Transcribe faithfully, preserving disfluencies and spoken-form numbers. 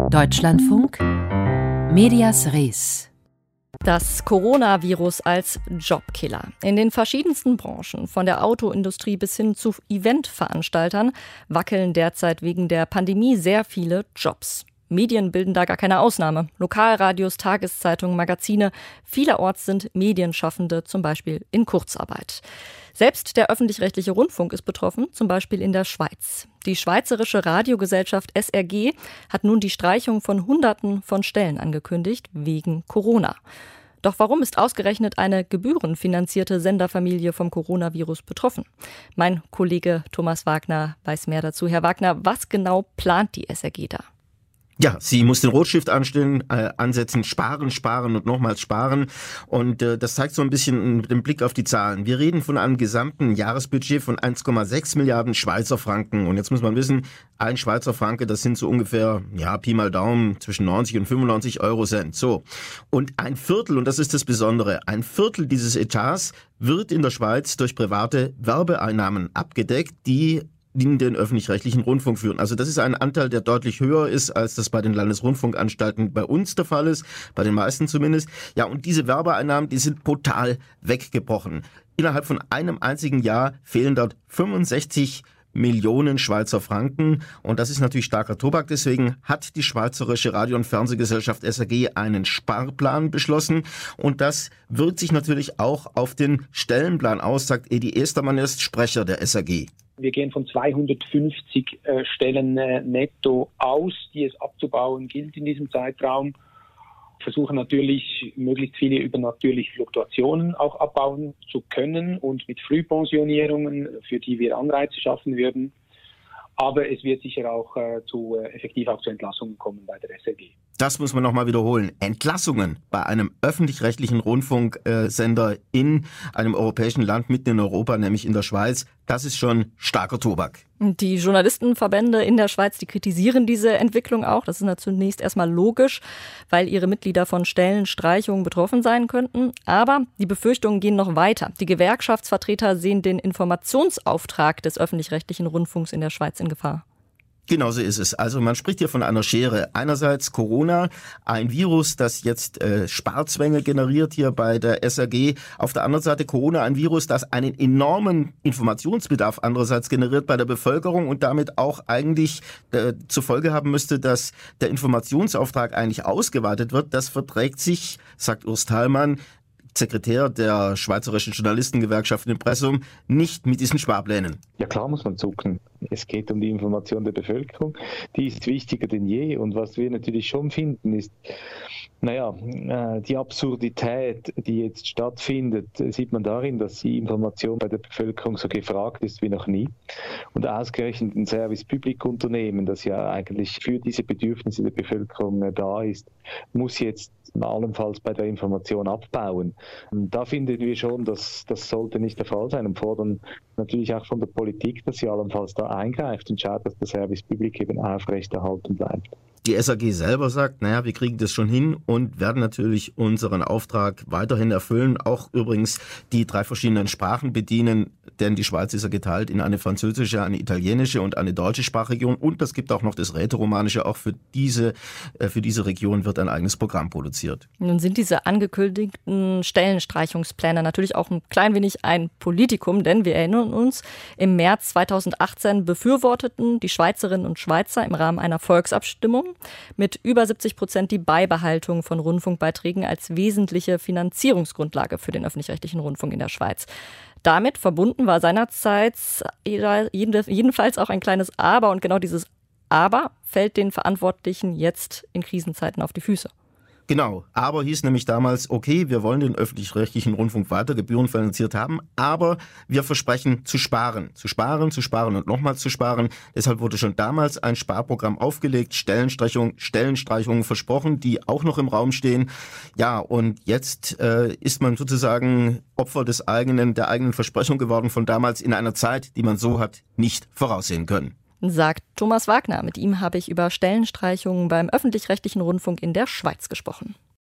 Deutschlandfunk Medias Res. Das Coronavirus als Jobkiller. In den verschiedensten Branchen, von der Autoindustrie bis hin zu Eventveranstaltern, wackeln derzeit wegen der Pandemie sehr viele Jobs. Medien bilden da gar keine Ausnahme. Lokalradios, Tageszeitungen, Magazine. Vielerorts sind Medienschaffende zum Beispiel in Kurzarbeit. Selbst der öffentlich-rechtliche Rundfunk ist betroffen, zum Beispiel in der Schweiz. Die Schweizerische Radiogesellschaft S R G hat nun die Streichung von Hunderten von Stellen angekündigt, wegen Corona. Doch warum ist ausgerechnet eine gebührenfinanzierte Senderfamilie vom Coronavirus betroffen? Mein Kollege Thomas Wagner weiß mehr dazu. Herr Wagner, was genau plant die S R G da? Ja, sie muss den Rotstift anstellen, äh, ansetzen, sparen, sparen und nochmals sparen. Und äh, das zeigt so ein bisschen mit dem Blick auf die Zahlen. Wir reden von einem gesamten Jahresbudget von eins Komma sechs Milliarden Schweizer Franken. Und jetzt muss man wissen, ein Schweizer Franke, das sind so ungefähr, ja, Pi mal Daumen, zwischen neunzig und fünfundneunzig Euro Cent. So. Und ein Viertel, und das ist das Besondere, ein Viertel dieses Etats wird in der Schweiz durch private Werbeeinnahmen abgedeckt, die in den öffentlich-rechtlichen Rundfunk führen. Also das ist ein Anteil, der deutlich höher ist, als das bei den Landesrundfunkanstalten bei uns der Fall ist, bei den meisten zumindest. Ja, und diese Werbeeinnahmen, die sind total weggebrochen. Innerhalb von einem einzigen Jahr fehlen dort fünfundsechzig Millionen Schweizer Franken, und das ist natürlich starker Tobak. Deswegen hat die Schweizerische Radio- und Fernsehgesellschaft S R G einen Sparplan beschlossen, und das wirkt sich natürlich auch auf den Stellenplan aus, sagt Edi Estermann, ist Sprecher der S R G. Wir gehen von zweihundertfünfzig äh, Stellen äh, netto aus, die es abzubauen gilt in diesem Zeitraum. Versuchen natürlich, möglichst viele übernatürliche Fluktuationen auch abbauen zu können und mit Frühpensionierungen, für die wir Anreize schaffen würden. Aber es wird sicher auch äh, zu äh, effektiv auch zu Entlassungen kommen bei der S R G. Das muss man nochmal wiederholen. Entlassungen bei einem öffentlich-rechtlichen Rundfunksender in einem europäischen Land mitten in Europa, nämlich in der Schweiz, das ist schon starker Tobak. Die Journalistenverbände in der Schweiz, die kritisieren diese Entwicklung auch. Das ist zunächst erstmal logisch, weil ihre Mitglieder von Stellenstreichungen betroffen sein könnten. Aber die Befürchtungen gehen noch weiter. Die Gewerkschaftsvertreter sehen den Informationsauftrag des öffentlich-rechtlichen Rundfunks in der Schweiz in Gefahr. Genau so ist es. Also man spricht hier von einer Schere. Einerseits Corona, ein Virus, das jetzt äh, Sparzwänge generiert hier bei der S R G. Auf der anderen Seite Corona, ein Virus, das einen enormen Informationsbedarf andererseits generiert bei der Bevölkerung und damit auch eigentlich äh, zur Folge haben müsste, dass der Informationsauftrag eigentlich ausgeweitet wird. Das verträgt sich, sagt Urs Thalmann, Sekretär der Schweizerischen Journalistengewerkschaft im Impressum, nicht mit diesen Sparplänen. Ja, klar muss man zucken. Es geht um die Information der Bevölkerung. Die ist wichtiger denn je. Und was wir natürlich schon finden, ist, naja, die Absurdität, die jetzt stattfindet, sieht man darin, dass die Information bei der Bevölkerung so gefragt ist wie noch nie. Und ausgerechnet ein Service-Public-Unternehmen, das ja eigentlich für diese Bedürfnisse der Bevölkerung da ist, muss jetzt allenfalls bei der Information abbauen. Und da finden wir schon, dass das sollte nicht der Fall sein, und fordern natürlich auch von der Politik, dass sie allenfalls da eingreift und schaut, dass der Service Public eben aufrechterhalten bleibt. Die S R G selber sagt, naja, wir kriegen das schon hin und werden natürlich unseren Auftrag weiterhin erfüllen. Auch übrigens die drei verschiedenen Sprachen bedienen, denn die Schweiz ist ja geteilt in eine französische, eine italienische und eine deutsche Sprachregion. Und es gibt auch noch das Rätoromanische. Auch für diese, für diese Region wird ein eigenes Programm produziert. Nun sind diese angekündigten Stellenstreichungspläne natürlich auch ein klein wenig ein Politikum, denn wir erinnern uns, im März zweitausendachtzehn befürworteten die Schweizerinnen und Schweizer im Rahmen einer Volksabstimmung mit über siebzig Prozent die Beibehaltung von Rundfunkbeiträgen als wesentliche Finanzierungsgrundlage für den öffentlich-rechtlichen Rundfunk in der Schweiz. Damit verbunden war seinerzeit jedenfalls auch ein kleines Aber, und genau dieses Aber fällt den Verantwortlichen jetzt in Krisenzeiten auf die Füße. Genau, aber hieß nämlich damals, okay, wir wollen den öffentlich-rechtlichen Rundfunk weiter gebührenfinanziert haben, aber wir versprechen zu sparen, zu sparen, zu sparen und nochmals zu sparen. Deshalb wurde schon damals ein Sparprogramm aufgelegt, Stellenstreichung, Stellenstreichungen versprochen, die auch noch im Raum stehen. Ja, und jetzt äh, ist man sozusagen Opfer des eigenen, der eigenen Versprechung geworden von damals in einer Zeit, die man so hat nicht voraussehen können. Sagt Thomas Wagner. Mit ihm habe ich über Stellenstreichungen beim öffentlich-rechtlichen Rundfunk in der Schweiz gesprochen.